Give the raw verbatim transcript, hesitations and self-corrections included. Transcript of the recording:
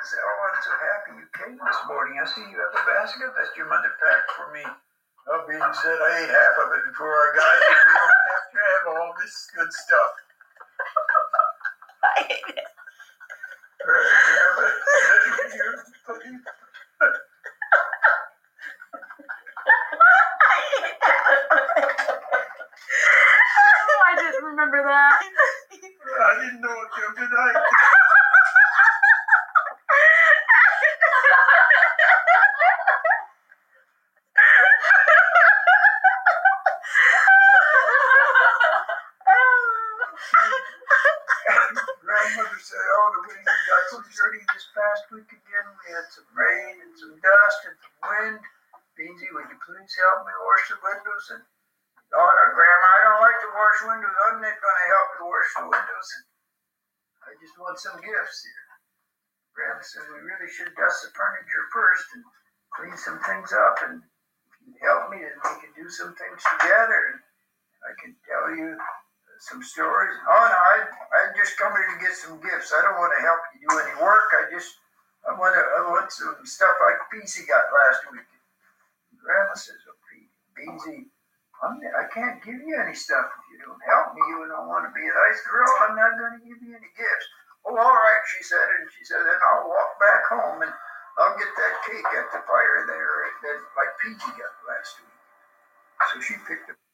said, "Oh, I'm so happy you came this morning. I see you have a basket that your mother packed for me." Well, being said, I ate half of it before I got here. We don't have to have all this good stuff. I hate it. Oh, I didn't remember that. I didn't know it till tonight. Grandmother said, "Oh, the wind got so dirty this past week again. We had some rain and some dust and some wind. Beansy, would you please help me wash the windows?" And, "Oh, no, Grandma, I don't like to wash windows. I'm not going to help you wash the windows. I just want some gifts here." Grandma said, "We really should dust the furniture first and clean some things up. And if you help me, then we can do some things together. And I can tell you some stories." "Oh, no, I, I just come here to get some gifts. I don't want to help you do any work. I just, I want to, I want some stuff like Beansy got last week." Grandma says, "Oh, Beansy, I'm, I can't give you any stuff if you don't help me. You don't want to be a nice girl. I'm not going to give you any gifts." "Oh, all right," she said, and she said, "then I'll walk back home and I'll get that cake at the fire there that like Peachy got last week." So she picked up